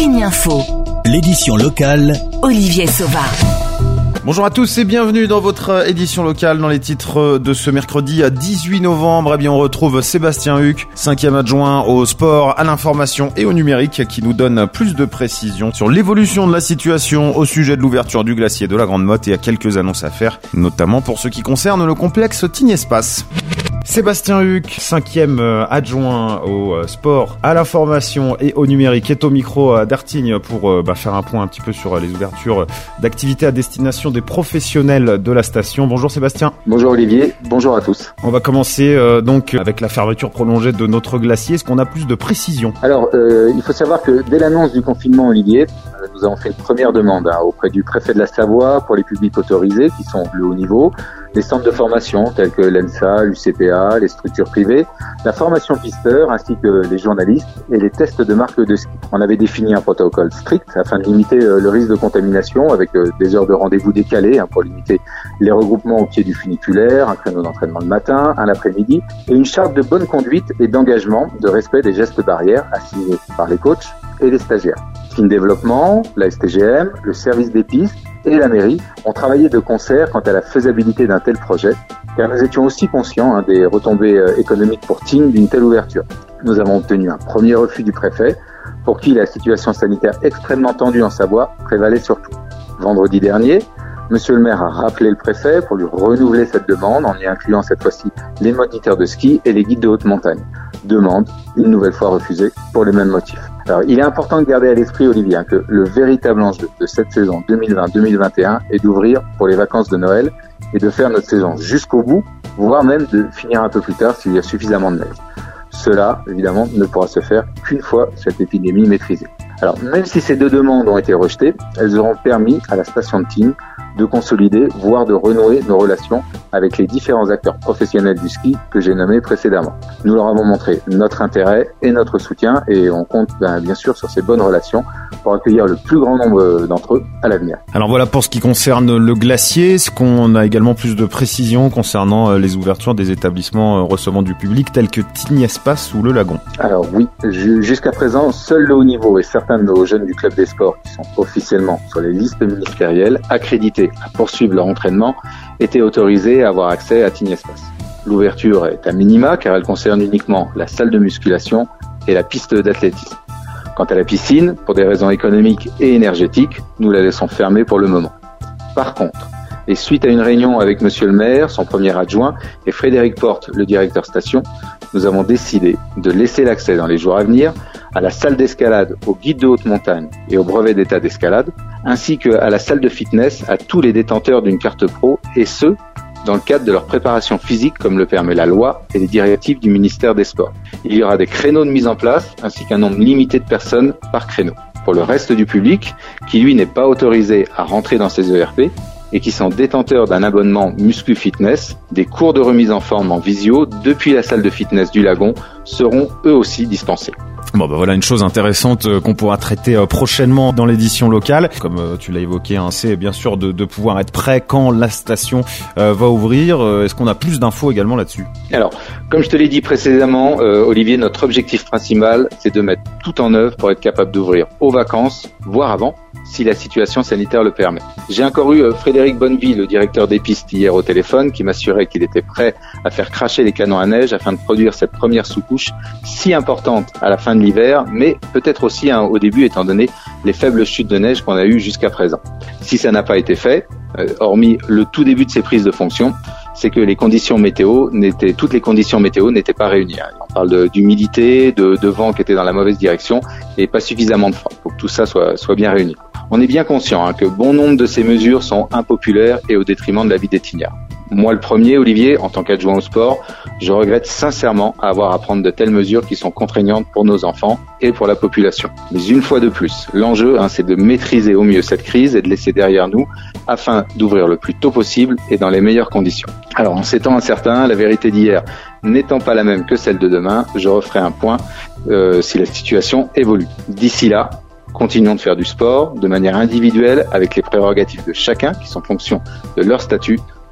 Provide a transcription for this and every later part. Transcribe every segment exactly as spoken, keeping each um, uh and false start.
Tignes Info. L'édition locale. Olivier Sauva. Bonjour à tous et bienvenue dans votre édition locale. Dans les titres de ce mercredi dix-huit novembre, eh bien on retrouve Sébastien Huc, cinquième adjoint au sport, à l'information et au numérique, qui nous donne plus de précisions sur l'évolution de la situation au sujet de l'ouverture du glacier de la Grande Motte et à quelques annonces à faire, notamment pour ce qui concerne le complexe Tignes Espace. Sébastien Huc, cinquième adjoint au sport, à l'information et au numérique, est au micro d'Artigne pour bah, faire un point un petit peu sur les ouvertures d'activités à destination des professionnels de la station. Bonjour Sébastien. Bonjour Olivier, bonjour à tous. On va commencer euh, donc avec la fermeture prolongée de notre glacier. Est-ce qu'on a plus de précisions ? Alors, euh, il faut savoir que dès l'annonce du confinement, Olivier, euh, nous avons fait une première demande hein, auprès du préfet de la Savoie pour les publics autorisés, qui sont le haut niveau, les centres de formation tels que l'ENSA, l'U C P A, les structures privées, la formation pisteur ainsi que les journalistes et les tests de marque de ski. On avait défini un protocole strict afin de limiter euh, le risque de contamination avec euh, des heures de rendez-vous décalées hein, pour limiter les regroupements au pied du funiculaire, un créneau d'entraînement le matin, un l'après-midi et une charte de bonne conduite et d'engagement de respect des gestes barrières assignés par les coachs et les stagiaires. Ski Développement, la S T G M, le service des pistes et la mairie ont travaillé de concert quant à la faisabilité d'un tel projet, car nous étions aussi conscients hein, des retombées euh, économiques pour Tignes d'une telle ouverture. Nous avons obtenu un premier refus du préfet, pour qui la situation sanitaire extrêmement tendue en Savoie prévalait surtout. Vendredi dernier, Monsieur le maire a rappelé le préfet pour lui renouveler cette demande en y incluant cette fois-ci les moniteurs de ski et les guides de haute montagne. Demande, une nouvelle fois refusée, pour les mêmes motifs. Alors, il est important de garder à l'esprit, Olivier, hein, que le véritable enjeu de cette saison deux mille vingt deux mille vingt et un est d'ouvrir pour les vacances de Noël et de faire notre saison jusqu'au bout, voire même de finir un peu plus tard s'il y a suffisamment de neige. Cela, évidemment, ne pourra se faire qu'une fois cette épidémie maîtrisée. Alors, même si ces deux demandes ont été rejetées, elles auront permis à la station de Tignes de consolider, voire de renouer nos relations avec les différents acteurs professionnels du ski que j'ai nommés précédemment. Nous leur avons montré notre intérêt et notre soutien et on compte ben, bien sûr sur ces bonnes relations pour accueillir le plus grand nombre d'entre eux à l'avenir. Alors voilà pour ce qui concerne le glacier. Est-ce qu'on a également plus de précisions concernant les ouvertures des établissements recevant du public tels que Tignes Espace ou le Lagon ? Alors oui, jusqu'à présent, seul le haut niveau et certains de nos jeunes du club des sports qui sont officiellement sur les listes ministérielles accrédités à poursuivre leur entraînement étaient autorisés à avoir accès à Tignes Espace. L'ouverture est à minima car elle concerne uniquement la salle de musculation et la piste d'athlétisme. Quant à la piscine, pour des raisons économiques et énergétiques, nous la laissons fermée pour le moment. Par contre, et suite à une réunion avec Monsieur le maire, son premier adjoint, et Frédéric Porte, le directeur station, nous avons décidé de laisser l'accès dans les jours à venir à la salle d'escalade, au guide de haute montagne et au brevet d'état d'escalade, ainsi qu'à la salle de fitness à tous les détenteurs d'une carte pro, et ce, dans le cadre de leur préparation physique comme le permet la loi et les directives du ministère des Sports. Il y aura des créneaux de mise en place, ainsi qu'un nombre limité de personnes par créneau. Pour le reste du public, qui lui n'est pas autorisé à rentrer dans ces E R P, et qui sont détenteurs d'un abonnement Muscu Fitness, des cours de remise en forme en visio depuis la salle de fitness du Lagon seront eux aussi dispensés. Bon bah voilà une chose intéressante euh, qu'on pourra traiter euh, prochainement dans l'édition locale. Comme euh, tu l'as évoqué, hein, c'est bien sûr de, de pouvoir être prêt quand la station euh, va ouvrir. Euh, est-ce qu'on a plus d'infos également là-dessus ? Alors, comme je te l'ai dit précédemment, euh, Olivier, notre objectif principal, c'est de mettre tout en œuvre pour être capable d'ouvrir aux vacances, voire avant, si la situation sanitaire le permet. J'ai encore eu euh, Frédéric Bonneville, le directeur des pistes, hier au téléphone, qui m'assurait qu'il était prêt à faire cracher les canons à neige afin de produire cette première sous-couche si importante à la fin de l'hiver, mais peut-être aussi hein, au début, étant donné les faibles chutes de neige qu'on a eues jusqu'à présent. Si ça n'a pas été fait, euh, hormis le tout début de ces prises de fonction, c'est que les conditions météo n'étaient, toutes les conditions météo n'étaient pas réunies. On parle de, d'humidité, de, de vent qui était dans la mauvaise direction et pas suffisamment de froid. Il faut que tout ça soit, soit bien réuni. On est bien conscient hein, que bon nombre de ces mesures sont impopulaires et au détriment de la vie des Tignards. Moi, le premier, Olivier, en tant qu'adjoint au sport, je regrette sincèrement à avoir à prendre de telles mesures qui sont contraignantes pour nos enfants et pour la population. Mais une fois de plus, l'enjeu, hein, c'est de maîtriser au mieux cette crise et de laisser derrière nous afin d'ouvrir le plus tôt possible et dans les meilleures conditions. Alors, en ces temps incertains, la vérité d'hier n'étant pas la même que celle de demain, je referai un point euh, si la situation évolue. D'ici là, continuons de faire du sport de manière individuelle avec les prérogatives de chacun qui sont en fonction de leur statut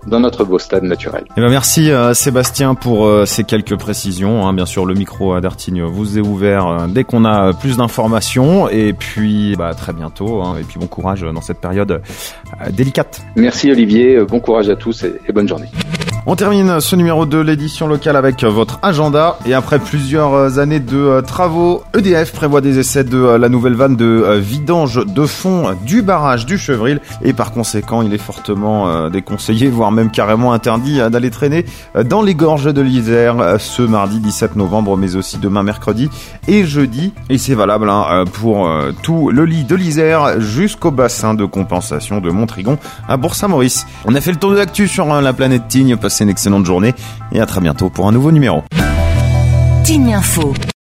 dans notre beau stade naturel. Eh ben merci euh, Sébastien pour euh, ces quelques précisions. Hein. Bien sûr, le micro à Dartignes vous est ouvert euh, dès qu'on a plus d'informations. Et puis, bah, très bientôt. Hein. Et puis, bon courage dans cette période euh, délicate. Merci Olivier, bon courage à tous et, et bonne journée. On termine ce numéro de l'édition locale avec votre agenda. Et après plusieurs années de travaux, E D F prévoit des essais de la nouvelle vanne de vidange de fond du barrage du Chevril. Et par conséquent, il est fortement déconseillé, voire même carrément interdit d'aller traîner dans les gorges de l'Isère ce mardi dix-sept novembre, mais aussi demain mercredi et jeudi. Et c'est valable hein, pour tout le lit de l'Isère jusqu'au bassin de compensation de Montrigon à Bourg-Saint-Maurice. On a fait le tour de l'actu sur la planète Tignes. Passez une excellente journée et à très bientôt pour un nouveau numéro. Tignes Info.